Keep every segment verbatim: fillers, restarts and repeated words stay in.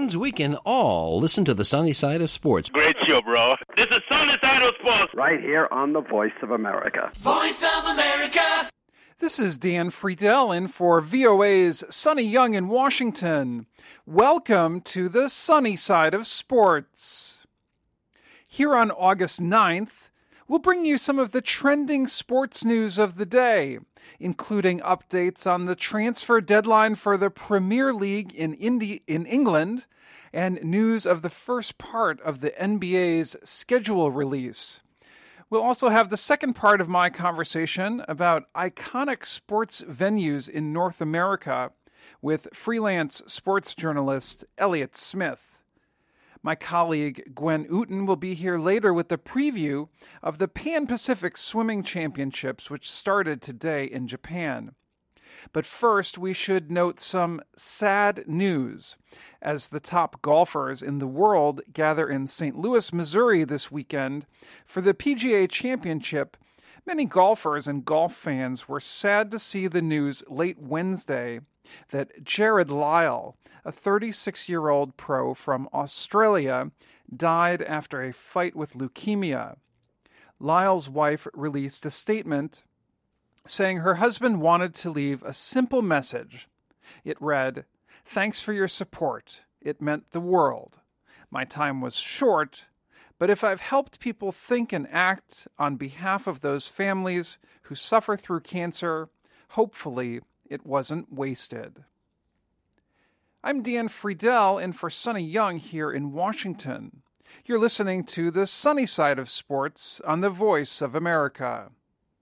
means we can all listen to the sunny side of sports. Great show, bro. This is Sunny Side of Sports. Right here on the Voice of America. Voice of America. This is Dan Friedel in for V O A's Sonny Young in Washington. Welcome to the sunny side of sports. Here on August ninth, we'll bring you some of the trending sports news of the day, including updates on the transfer deadline for the Premier League in Indi- in England and news of the first part of the N B A's schedule release. We'll also have the second part of my conversation about iconic sports venues in North America with freelance sports journalist Elliott Smith. My colleague Gwen Ooten will be here later with the preview of the Pan-Pacific Swimming Championships, which started today in Japan. But first, we should note some sad news. As the top golfers in the world gather in Saint Louis, Missouri this weekend for the P G A Championship, many golfers and golf fans were sad to see the news late Wednesday that Jared Lyle, a thirty-six-year-old pro from Australia, died after a fight with leukemia. Lyle's wife released a statement saying her husband wanted to leave a simple message. It read, "Thanks for your support. It meant the world. My time was short, but if I've helped people think and act on behalf of those families who suffer through cancer, hopefully it wasn't wasted." I'm Dan Friedel in for Sonny Young here in Washington. You're listening to the sunny side of sports on the Voice of America.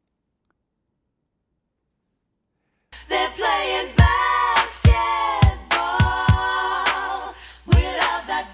They're playing basketball without that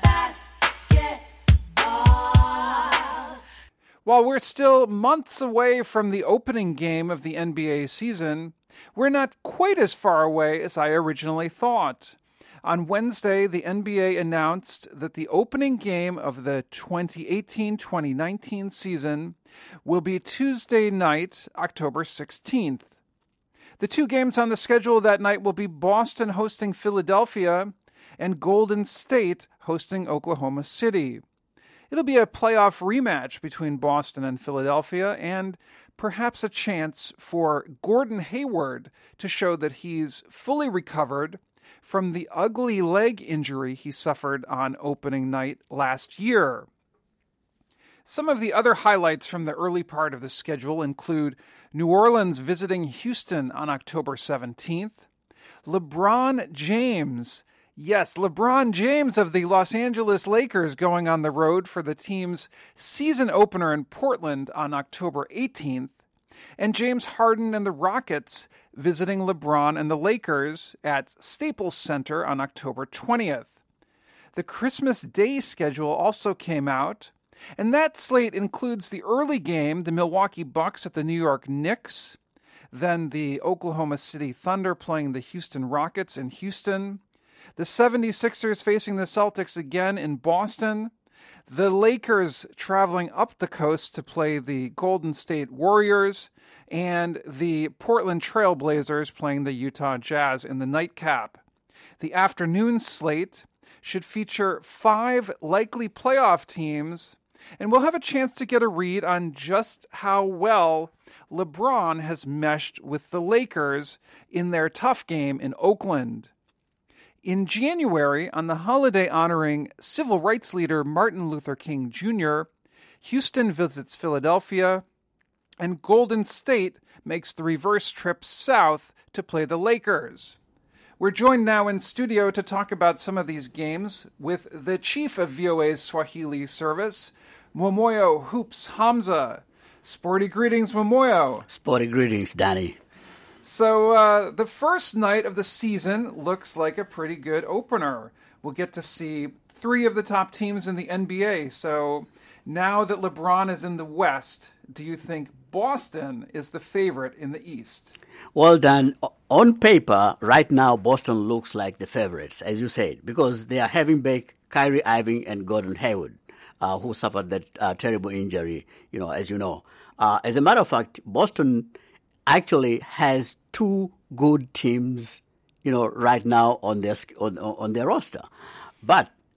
basketball. While we're still months away from the opening game of the N B A season, we're not quite as far away as I originally thought. On Wednesday, the N B A announced that the opening game of the twenty eighteen twenty nineteen season will be Tuesday night, October sixteenth. The two games on the schedule that night will be Boston hosting Philadelphia and Golden State hosting Oklahoma City. It'll be a playoff rematch between Boston and Philadelphia and perhaps a chance for Gordon Hayward to show that he's fully recovered from the ugly leg injury he suffered on opening night last year. Some of the other highlights from the early part of the schedule include New Orleans visiting Houston on October seventeenth, LeBron James, yes, LeBron James of the Los Angeles Lakers going on the road for the team's season opener in Portland on October eighteenth, and James Harden and the Rockets visiting LeBron and the Lakers at Staples Center on October twentieth. The Christmas Day schedule also came out, and that slate includes the early game, the Milwaukee Bucks at the New York Knicks, then the Oklahoma City Thunder playing the Houston Rockets in Houston, the seventy-sixers facing the Celtics again in Boston, the Lakers traveling up the coast to play the Golden State Warriors, and the Portland Trail Blazers playing the Utah Jazz in the nightcap. The afternoon slate should feature five likely playoff teams, and we'll have a chance to get a read on just how well LeBron has meshed with the Lakers in their tough game in Oakland. In January, on the holiday honoring civil rights leader Martin Luther King Junior, Houston visits Philadelphia, and Golden State makes the reverse trip south to play the Lakers. We're joined now in studio to talk about some of these games with the chief of V O A's Swahili service, Momoyo Hoops Hamza. Sporty greetings, Momoyo. Sporty greetings, Danny. So uh, the first night of the season looks like a pretty good opener. We'll get to see three of the top teams in the N B A. So now that LeBron is in the West, do you think Boston is the favorite in the East? Well, Dan, on paper, right now, Boston looks like the favorites, as you said, because they are having back Kyrie Irving and Gordon Hayward, uh, who suffered that uh, terrible injury, you know, as you know. Uh, as a matter of fact, Boston actually has two good teams, you know, right now on their on, on their roster. But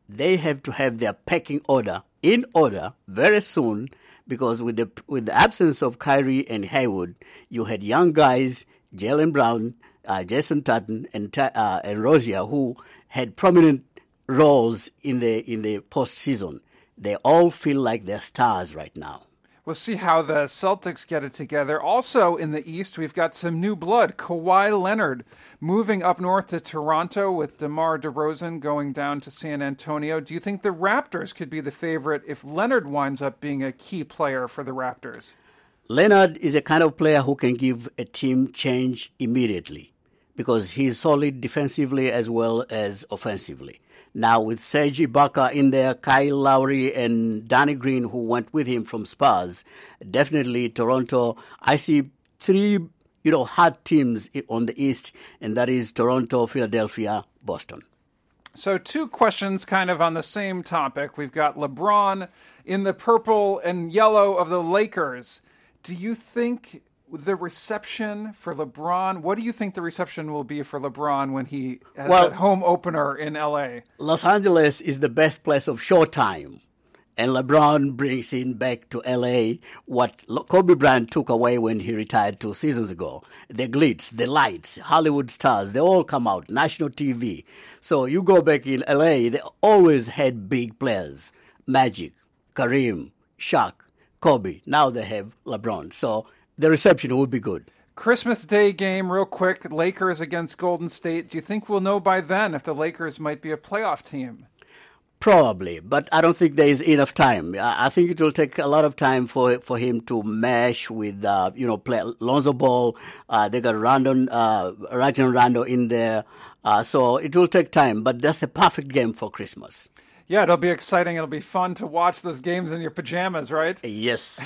they have to have their pecking order in order very soon, because with the with the absence of Kyrie and Hayward, you had young guys, Jaylen Brown, uh, Jason Tatum, and uh, and Rozier, who had prominent roles in the in the postseason. They all feel like they're stars right now. We'll see how the Celtics get it together. Also in the East, we've got some new blood. Kawhi Leonard moving up north to Toronto with DeMar DeRozan going down to San Antonio. Do you think the Raptors could be the favorite if Leonard winds up being a key player for the Raptors? Leonard is a kind of player who can give a team change immediately because he's solid defensively as well as offensively. Now with Serge Ibaka in there, Kyle Lowry and Danny Green, who went with him from Spurs, definitely Toronto. I see three, you know, hard teams on the East, and that is Toronto, Philadelphia, Boston. So two questions kind of on the same topic. We've got LeBron in the purple and yellow of the Lakers. Do you think the reception for LeBron, what do you think the reception will be for LeBron when he has well, that home opener in L A? Los Angeles is the birthplace of Showtime, and LeBron brings in back to L A what Kobe Bryant took away when he retired two seasons ago. The glitz, the lights, Hollywood stars, they all come out, national T V. So you go back in L A, they always had big players, Magic, Kareem, Shaq, Kobe. Now they have LeBron. So the reception will be good. Christmas Day game, real quick, Lakers against Golden State. Do you think we'll know by then if the Lakers might be a playoff team? Probably, but I don't think there is enough time. I think it will take a lot of time for for him to mesh with, uh, you know, play Lonzo Ball. Uh, they got Randon, uh, Rajon Rondo in there. Uh, so it will take time, but that's a perfect game for Christmas. Yeah, it'll be exciting. It'll be fun to watch those games in your pajamas, right? Yes.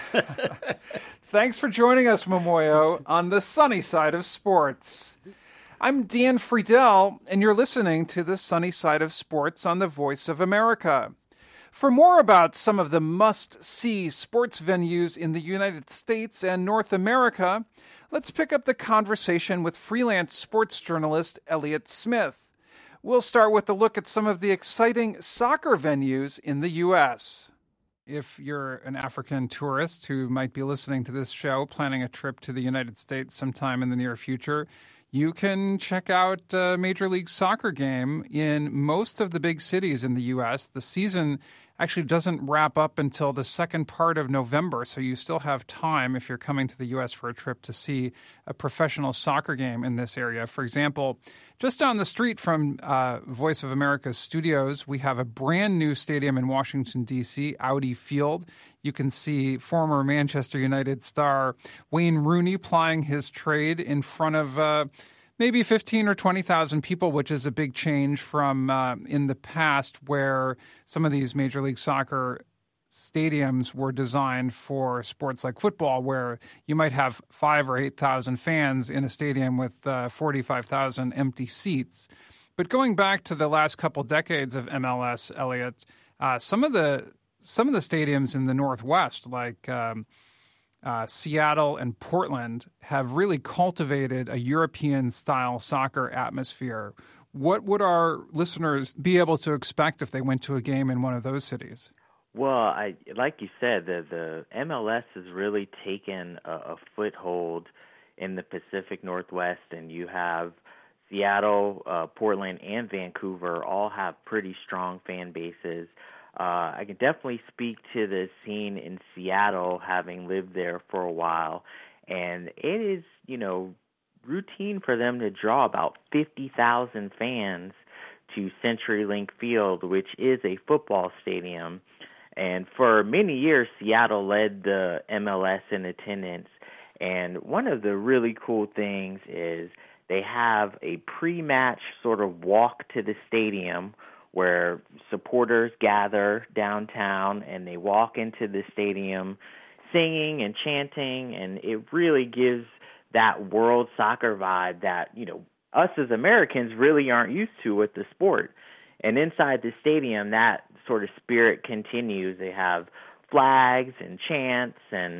Thanks for joining us, Momoyo, on the sunny side of sports. I'm Dan Friedel, and you're listening to the Sunny Side of Sports on the Voice of America. For more about some of the must-see sports venues in the United States and North America, let's pick up the conversation with freelance sports journalist Elliott Smith. We'll start with a look at some of the exciting soccer venues in the U S. If you're an African tourist who might be listening to this show, planning a trip to the United States sometime in the near future, you can check out a Major League Soccer game in most of the big cities in the U S. The season actually doesn't wrap up until the second part of November, so you still have time if you're coming to the U S for a trip to see a professional soccer game in this area. For example, just down the street from uh, Voice of America's studios, we have a brand new stadium in Washington, D C, Audi Field. You can see former Manchester United star Wayne Rooney plying his trade in front of uh, maybe fifteen or twenty thousand people, which is a big change from uh, in the past where some of these Major League Soccer stadiums were designed for sports like football, where you might have five or eight thousand fans in a stadium with uh, forty-five thousand empty seats. But going back to the last couple decades of M L S, Elliott, uh, some of the some of the stadiums in the Northwest, like um, uh, Seattle and Portland, have really cultivated a European-style soccer atmosphere. What would our listeners be able to expect if they went to a game in one of those cities? Well, I like you said, the the M L S has really taken a, a foothold in the Pacific Northwest, and you have Seattle, uh, Portland, and Vancouver all have pretty strong fan bases. Uh, I can definitely speak to the scene in Seattle, having lived there for a while, and it is, you know, routine for them to draw about fifty thousand fans to CenturyLink Field, which is a football stadium. And for many years, Seattle led the M L S in attendance. And one of the really cool things is they have a pre-match sort of walk to the stadium where supporters gather downtown and they walk into the stadium singing and chanting, and it really gives that world soccer vibe that, you know, us as Americans really aren't used to with the sport. And inside the stadium, that sort of spirit continues. They have flags and chants and,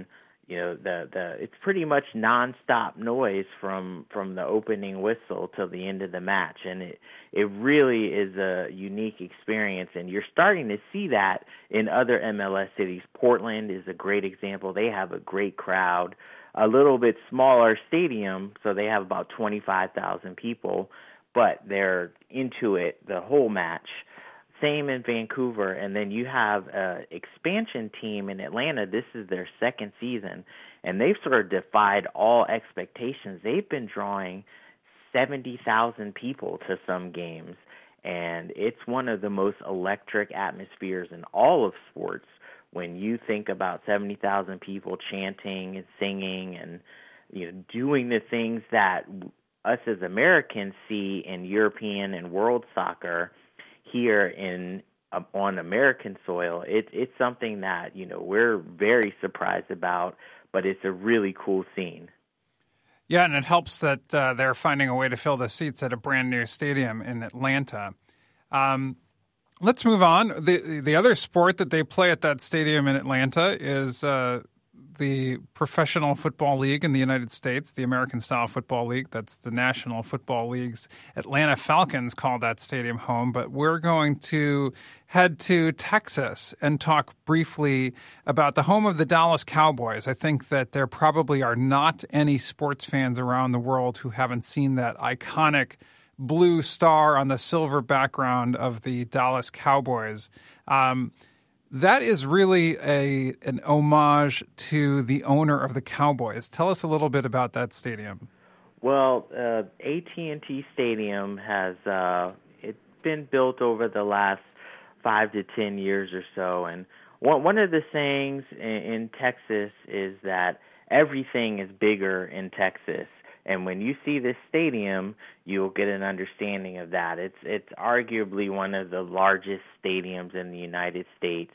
You know, the the it's pretty much nonstop noise from from the opening whistle till the end of the match, and it it really is a unique experience. And you're starting to see that in other M L S cities. Portland is a great example. They have a great crowd, a little bit smaller stadium, so they have about twenty-five thousand people, but they're into it the whole match. Same in Vancouver, and then you have an expansion team in Atlanta. This is their second season, and they've sort of defied all expectations. They've been drawing seventy thousand people to some games, and it's one of the most electric atmospheres in all of sports when you think about seventy thousand people chanting and singing and, you know, doing the things that us as Americans see in European and world soccer. Here in uh, on American soil, it, it's something that, you know, we're very surprised about, but it's a really cool scene. Yeah, and it helps that uh, they're finding a way to fill the seats at a brand new stadium in Atlanta. Um, let's move on. The the other sport that they play at that stadium in Atlanta is uh, the Professional Football League in the United States, the American-style Football League. That's the National Football League's Atlanta Falcons call that stadium home. But we're going to head to Texas and talk briefly about the home of the Dallas Cowboys. I think that there probably are not any sports fans around the world who haven't seen that iconic blue star on the silver background of the Dallas Cowboys. Um That is really a an homage to the owner of the Cowboys. Tell us a little bit about that stadium. Well, uh, A T and T Stadium has uh, it's been built over the last five to ten years or so, and one one of the sayings in, in Texas is that everything is bigger in Texas. And when you see this stadium, you'll get an understanding of that. It's it's arguably one of the largest stadiums in the United States.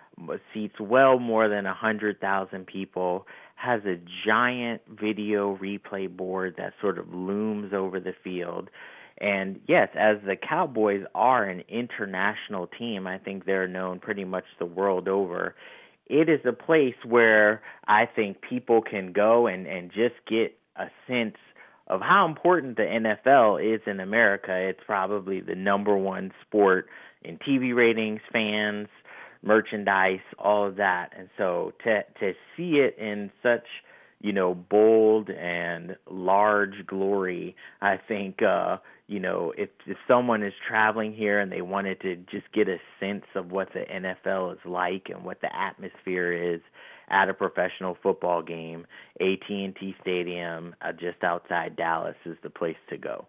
Seats well more than one hundred thousand people, has a giant video replay board that sort of looms over the field. And yes, as the Cowboys are an international team, I think they're known pretty much the world over. It is a place where I think people can go and, and just get a sense of how important the N F L is in America. It's probably the number one sport in T V ratings, fans, merchandise, all of that. And so to to see it in such, you know, bold and large glory, I think, uh, you know, if, if someone is traveling here and they wanted to just get a sense of what the N F L is like and what the atmosphere is at a professional football game, A T and T Stadium uh, just outside Dallas is the place to go.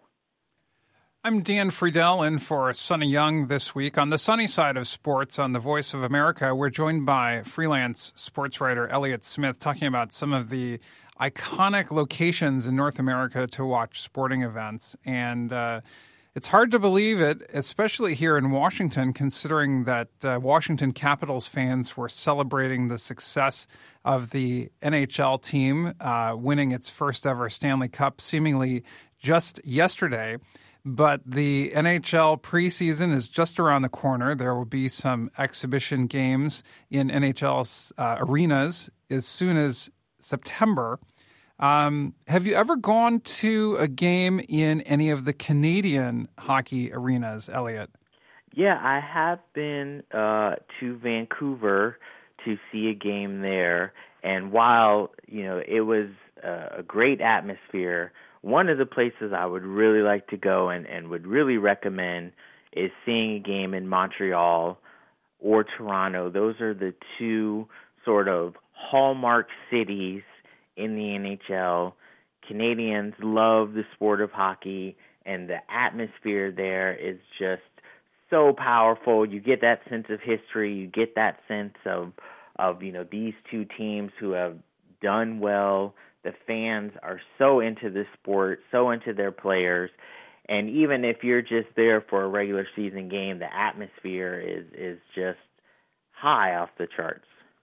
I'm Dan Friedel in for Sonny Young this week. On the sunny side of sports on the Voice of America, we're joined by freelance sports writer Elliott Smith talking about some of the iconic locations in North America to watch sporting events. And uh, it's hard to believe it, especially here in Washington, considering that uh, Washington Capitals fans were celebrating the success of the N H L team uh, winning its first ever Stanley Cup seemingly just yesterday. But the N H L preseason is just around the corner. There will be some exhibition games in N H L uh, arenas as soon as September. Um, have you ever gone to a game in any of the Canadian hockey arenas, Elliott? Yeah, I have been uh, to Vancouver to see a game there. And while, you know, it was uh, a great atmosphere, one of the places I would really like to go and, and would really recommend is seeing a game in Montreal or Toronto. Those are the two sort of hallmark cities in the N H L. Canadians love the sport of hockey, and the atmosphere there is just so powerful. You get that sense of history. You get that sense of, of you know, these two teams who have done well. The fans are so into the sport, so into their players. And even if you're just there for a regular season game, the atmosphere is, is just high off the charts.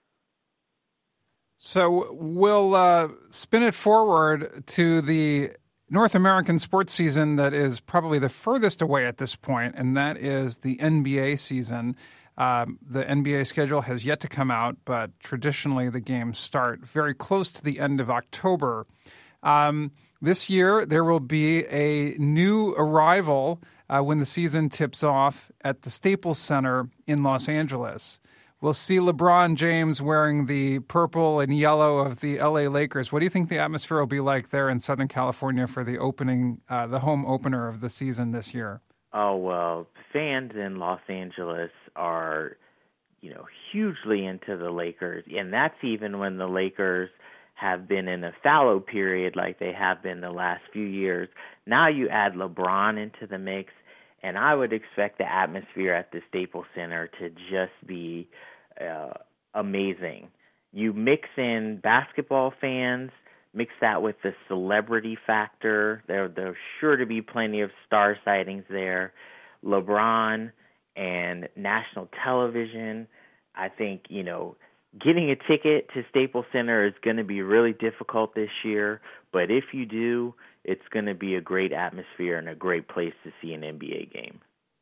So we'll uh, spin it forward to the North American sports season that is probably the furthest away at this point, and that is the N B A season. Um, the N B A schedule has yet to come out, but traditionally the games start very close to the end of October. Um, this year, there will be a new arrival uh, when the season tips off at the Staples Center in Los Angeles. We'll see LeBron James wearing the purple and yellow of the L A Lakers. What do you think the atmosphere will be like there in Southern California for the opening, uh, the home opener of the season this year? Oh, well, fans in Los Angeles are, you know, hugely into the Lakers, and that's even when the Lakers have been in a fallow period like they have been the last few years. Now you add LeBron into the mix, and I would expect the atmosphere at the Staples Center to just be uh, amazing. You mix in basketball fans, mix that with the celebrity factor. There, there's sure to be plenty of star sightings there. LeBron and national television. I think, you know, getting a ticket to Staples Center is going to be really difficult this year. But if you do, it's going to be a great atmosphere and a great place to see an N B A game.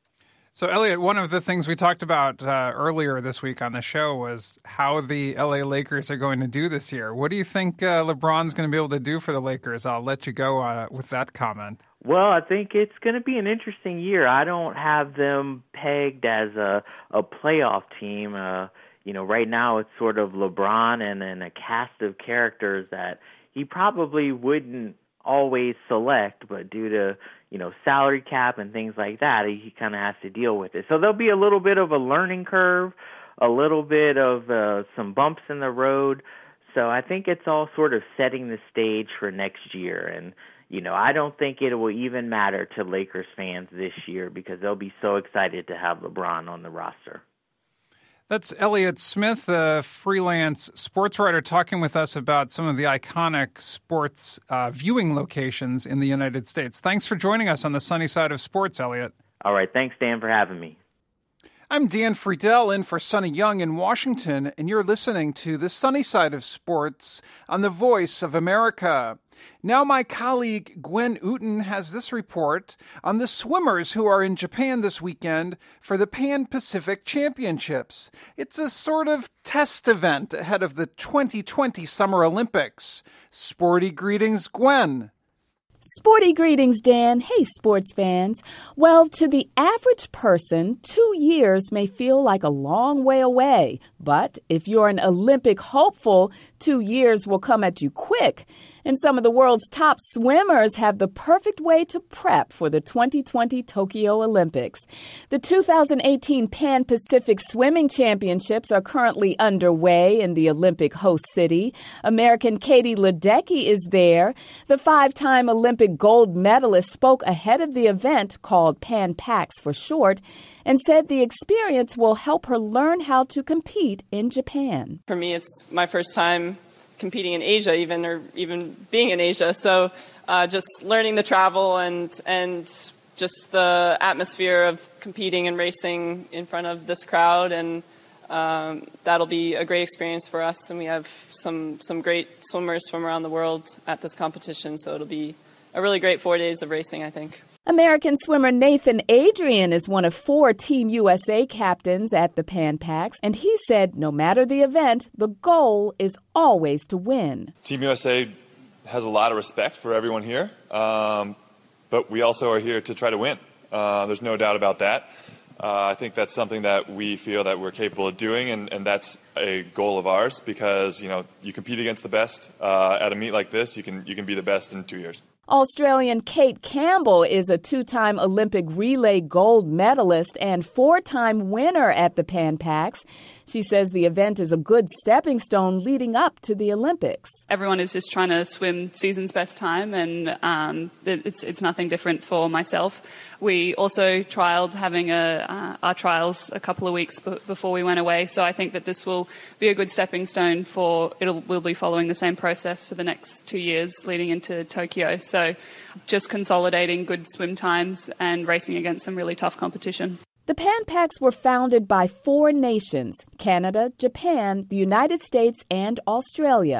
So, Elliot, one of the things we talked about uh, earlier this week on the show was how the L A Lakers are going to do this year. What do you think uh, LeBron's going to be able to do for the Lakers? I'll let you go uh, with that comment. Well, I think it's going to be an interesting year. I don't have them pegged as a, a playoff team. Uh, you know, right now it's sort of LeBron and, and a cast of characters that he probably wouldn't always select, but due to, you know, salary cap and things like that, he, he kind of has to deal with it. So there'll be a little bit of a learning curve, a little bit of uh, some bumps in the road. So I think it's all sort of setting the stage for next year. And, you know, I don't think it will even matter to Lakers fans this year because they'll be so excited to have LeBron on the roster. That's Elliot Smith, a freelance sports writer, talking with us about some of the iconic sports uh, viewing locations in the United States. Thanks for joining us on the Sunny Side of Sports, Elliot. All right. Thanks, Dan, for having me. I'm Dan Friedel in for Sonny Young in Washington, and you're listening to the Sunny Side of Sports on the Voice of America. Now my colleague Gwen Uten has this report on the swimmers who are in Japan this weekend for the Pan Pacific Championships. It's a sort of test event ahead of the twenty twenty Summer Olympics. Sporty greetings, Gwen. Sporty greetings, Dan. Hey, sports fans. Well, to the average person, two years may feel like a long way away. But if you're an Olympic hopeful, two years will come at you quick. And some of the world's top swimmers have the perfect way to prep for the twenty twenty Tokyo Olympics. The two thousand eighteen Pan Pacific Swimming Championships are currently underway in the Olympic host city. American Katie Ledecky is there. The five-time Olympic gold medalist spoke ahead of the event, called Pan Pacs for short, and said the experience will help her learn how to compete in Japan. For me, it's my first time competing in Asia, even or even being in Asia. So uh, just learning the travel and and just the atmosphere of competing and racing in front of this crowd, and um, that'll be a great experience for us. And we have some some great swimmers from around the world at this competition, so it'll be a really great four days of racing, I think. American swimmer Nathan Adrian is one of four Team U S A captains at the Pan Pacs, and he said no matter the event, the goal is always to win. Team U S A has a lot of respect for everyone here, um, but we also are here to try to win. Uh, there's no doubt about that. Uh, I think that's something that we feel that we're capable of doing, and, and that's a goal of ours because, you know, you compete against the best uh, at a meet like this, you can you can be the best in two years. Australian Kate Campbell is a two-time Olympic relay gold medalist and four-time winner at the Pan Pacs. She says the event is a good stepping stone leading up to the Olympics. Everyone is just trying to swim season's best time, and um, it's it's nothing different for myself. We also trialed having a, uh, our trials a couple of weeks b- before we went away, so I think that this will be a good stepping stone for, it'll, we'll be following the same process for the next two years leading into Tokyo. So just consolidating good swim times and racing against some really tough competition. The Pan Pacs were founded by four nations, Canada, Japan, the United States, and Australia.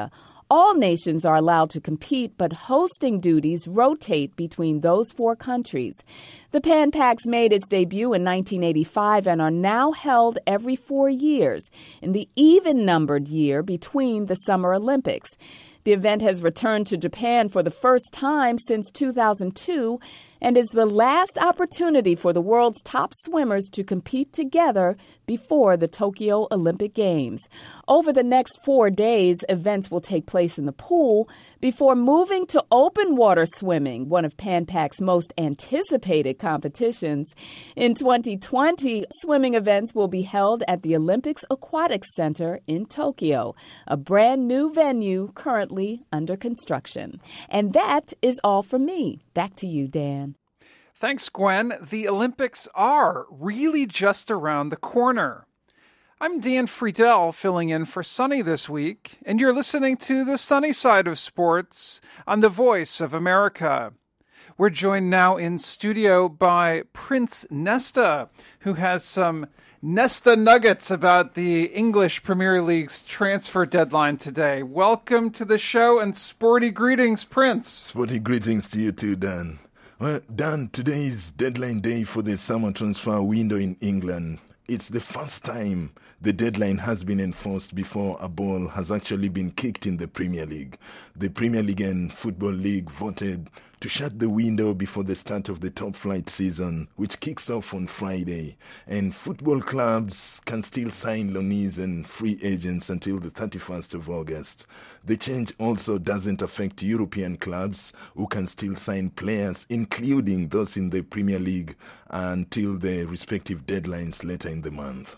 All nations are allowed to compete, but hosting duties rotate between those four countries. The Pan Pacs made its debut in nineteen eighty-five and are now held every four years, in the even-numbered year between the Summer Olympics. The event has returned to Japan for the first time since two thousand two and is the last opportunity for the world's top swimmers to compete together before the Tokyo Olympic Games. Over the next four days, events will take place in the pool before moving to open water swimming, one of Pan Pac's most anticipated competitions. In twenty twenty, swimming events will be held at the Olympics Aquatics Center in Tokyo, a brand new venue currently under construction. And that is all from me. Back to you, Dan. Thanks, Gwen. The Olympics are really just around the corner. I'm Dan Friedel, filling in for Sunny this week, and you're listening to The Sunny Side of Sports on the Voice of America. We're joined now in studio by Prince Nesta, who has some Nesta nuggets about the English Premier League's transfer deadline today. Welcome to the show and sporty greetings, Prince. Sporty greetings to you too, Dan. Well, Dan, today is deadline day for the summer transfer window in England. It's the first time the deadline has been enforced before a ball has actually been kicked in the Premier League. The Premier League and Football League voted to shut the window before the start of the top flight season, which kicks off on Friday. And football clubs can still sign loanees and free agents until the thirty-first of August. The change also doesn't affect European clubs, who can still sign players, including those in the Premier League, until the respective deadlines later in the month.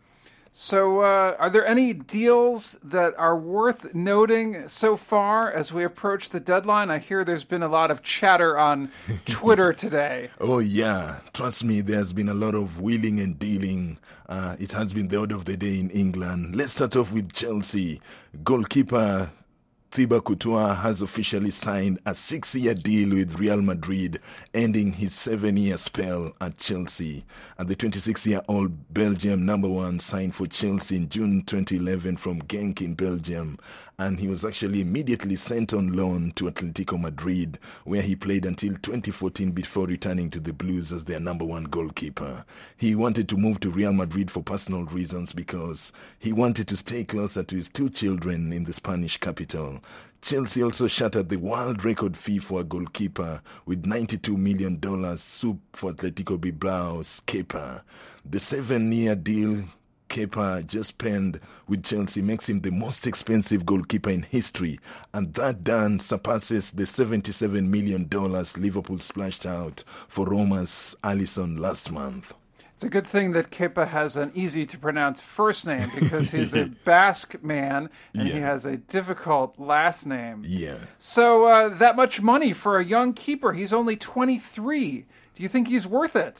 So uh, are there any deals that are worth noting so far as we approach the deadline? I hear there's been a lot of chatter on Twitter today. Oh, yeah. Trust me, there's been a lot of wheeling and dealing. Uh, it has been the order of the day in England. Let's start off with Chelsea. Goalkeeper Thibaut Courtois has officially signed a six-year deal with Real Madrid, ending his seven-year spell at Chelsea. And the twenty-six-year-old Belgium number one signed for Chelsea in June twenty eleven from Genk in Belgium. And he was actually immediately sent on loan to Atletico Madrid, where he played until twenty fourteen before returning to the Blues as their number one goalkeeper. He wanted to move to Real Madrid for personal reasons because he wanted to stay closer to his two children in the Spanish capital. Chelsea also shattered the world record fee for a goalkeeper with ninety-two million dollars soup for Atletico Bilbao's Kepa. The seven-year deal Kepa just penned with Chelsea makes him the most expensive goalkeeper in history, and that done surpasses the seventy-seven million dollars Liverpool splashed out for Roma's Alisson last month. It's a good thing that Kepa has an easy-to-pronounce first name because he's a Basque man and yeah. he has a difficult last name. Yeah. So uh, that much money for a young keeper, he's only twenty-three. Do you think he's worth it?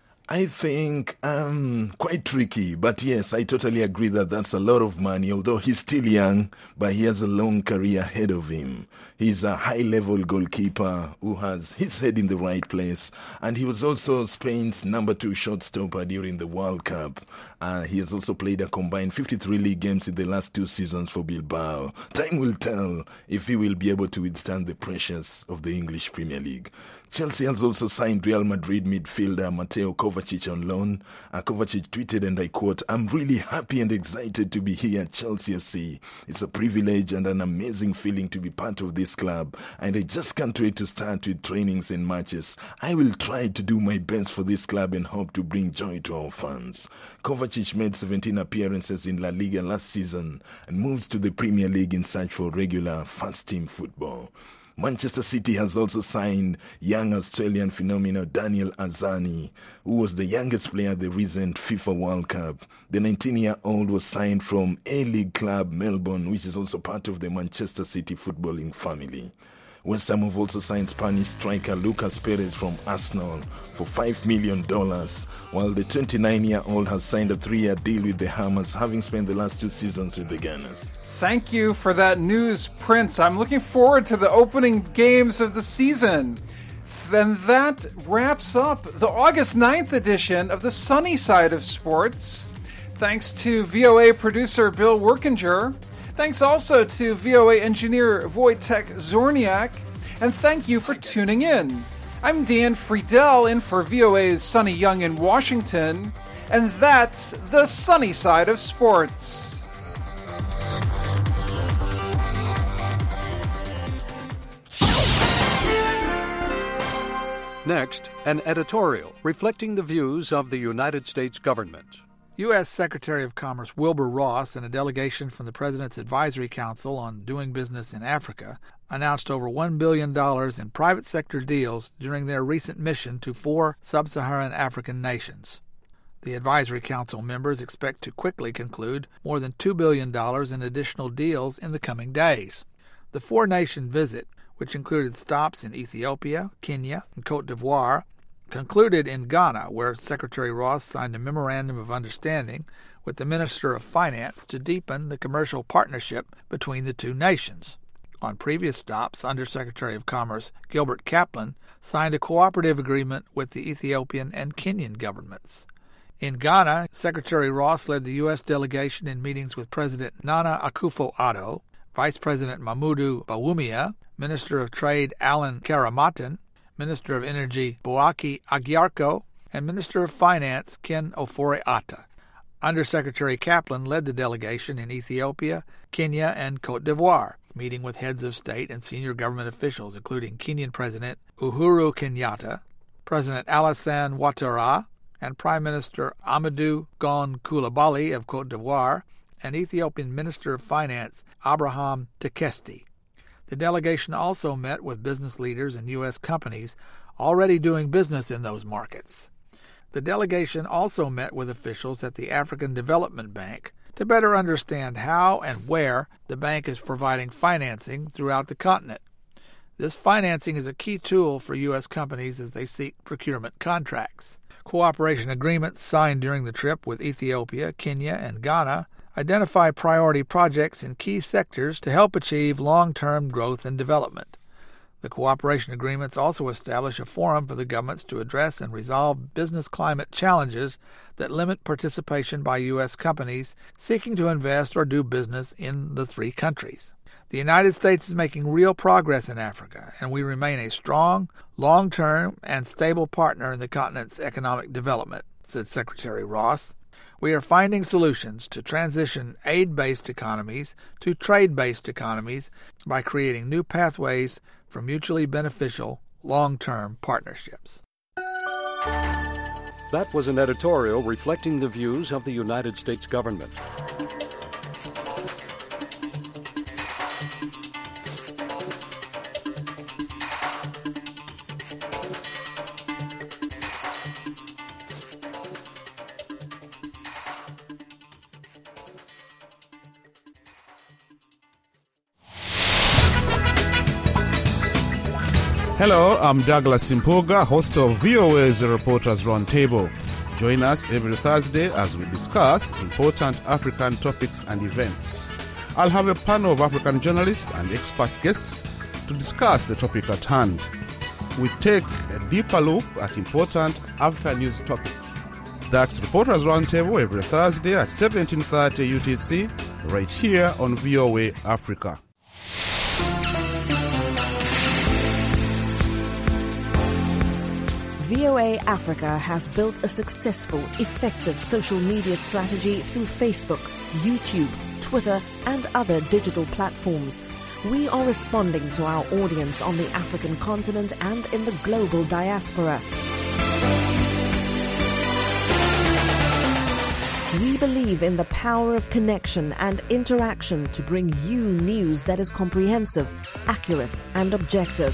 I think um, quite tricky, but yes, I totally agree that that's a lot of money, although he's still young, but he has a long career ahead of him. He's a high-level goalkeeper who has his head in the right place, and he was also Spain's number two shortstopper during the World Cup. Uh, he has also played a combined fifty-three league games in the last two seasons for Bilbao. Time will tell if he will be able to withstand the pressures of the English Premier League. Chelsea has also signed Real Madrid midfielder Mateo Kovacic on loan. Uh, Kovacic tweeted, and I quote, "I'm really happy and excited to be here at Chelsea F C. It's a privilege and an amazing feeling to be part of this club, and I just can't wait to start with trainings and matches. I will try to do my best for this club and hope to bring joy to our fans." Kovacic made seventeen appearances in La Liga last season and moves to the Premier League in search for regular first-team football. Manchester City has also signed young Australian phenomenon Daniel Arzani, who was the youngest player at the recent FIFA World Cup. The nineteen-year-old was signed from A-League club Melbourne, which is also part of the Manchester City footballing family. West Ham have also signed Spanish striker Lucas Perez from Arsenal for five million dollars, while the twenty-nine-year-old has signed a three-year deal with the Hammers, having spent the last two seasons with the Gunners. Thank you for that news, Prince. I'm looking forward to the opening games of the season. Then that wraps up the August ninth edition of the Sunny Side of Sports. Thanks to V O A producer Bill Workinger. Thanks also to V O A engineer Wojtek Zorniak, and thank you for tuning in. I'm Dan Friedel in for V O A's Sonny Young in Washington, and that's the sunny side of sports. Next, an editorial reflecting the views of the United States government. U S. Secretary of Commerce Wilbur Ross and a delegation from the President's Advisory Council on Doing Business in Africa announced over one billion dollars in private sector deals during their recent mission to four sub-Saharan African nations. The Advisory Council members expect to quickly conclude more than two billion dollars in additional deals in the coming days. The four-nation visit, which included stops in Ethiopia, Kenya, and Cote d'Ivoire, concluded in Ghana, where Secretary Ross signed a memorandum of understanding with the Minister of Finance to deepen the commercial partnership between the two nations. On previous stops, Under-Secretary of Commerce Gilbert Kaplan signed a cooperative agreement with the Ethiopian and Kenyan governments. In Ghana, Secretary Ross led the U S delegation in meetings with President Nana Akufo-Addo, Vice President Mamudu Bawumia, Minister of Trade Alan Karamatan, Minister of Energy Boaki Agyarko, and Minister of Finance Ken Ofori-Atta. Under-Secretary Kaplan led the delegation in Ethiopia, Kenya, and Cote d'Ivoire, meeting with heads of state and senior government officials, including Kenyan President Uhuru Kenyatta, President Alassane Ouattara, and Prime Minister Amadou Gon Coulibaly of Cote d'Ivoire, and Ethiopian Minister of Finance Abraham Tekesti. The delegation also met with business leaders and U S companies already doing business in those markets. The delegation also met with officials at the African Development Bank to better understand how and where the bank is providing financing throughout the continent. This financing is a key tool for U S companies as they seek procurement contracts. Cooperation agreements signed during the trip with Ethiopia, Kenya, and Ghana identify priority projects in key sectors to help achieve long-term growth and development. The cooperation agreements also establish a forum for the governments to address and resolve business climate challenges that limit participation by U S companies seeking to invest or do business in the three countries. The United States is making real progress in Africa, and we remain a strong, long-term, and stable partner in the continent's economic development, said Secretary Ross. We are finding solutions to transition aid-based economies to trade-based economies by creating new pathways for mutually beneficial long-term partnerships. That was an editorial reflecting the views of the United States government. Hello, I'm Douglas Simpoga, host of V O A's Reporters Roundtable. Join us every Thursday as we discuss important African topics and events. I'll have a panel of African journalists and expert guests to discuss the topic at hand. We take a deeper look at important African news topics. That's Reporters Roundtable every Thursday at seventeen thirty U T C, right here on V O A Africa. V O A Africa has built a successful, effective social media strategy through Facebook, YouTube, Twitter, and other digital platforms. We are responding to our audience on the African continent and in the global diaspora. We believe in the power of connection and interaction to bring you news that is comprehensive, accurate, and objective.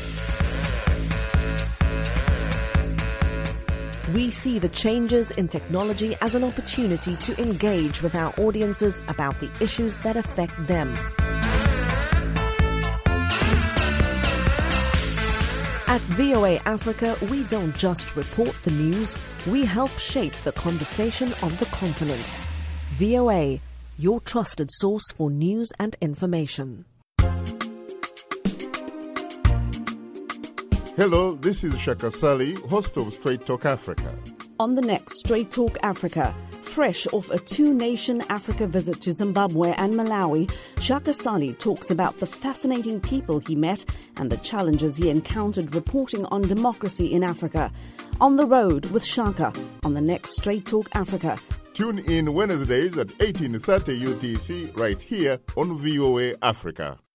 We see the changes in technology as an opportunity to engage with our audiences about the issues that affect them. At V O A Africa, we don't just report the news, we help shape the conversation on the continent. V O A, your trusted source for news and information. Hello, this is Shaka Sali, host of Straight Talk Africa. On the next Straight Talk Africa, Fresh off a two-nation Africa visit to Zimbabwe and Malawi, Shaka Sali talks about the fascinating people he met and the challenges he encountered reporting on democracy in Africa. On the Road with Shaka on the next Straight Talk Africa. Tune in Wednesdays at eighteen thirty U T C right here on V O A Africa.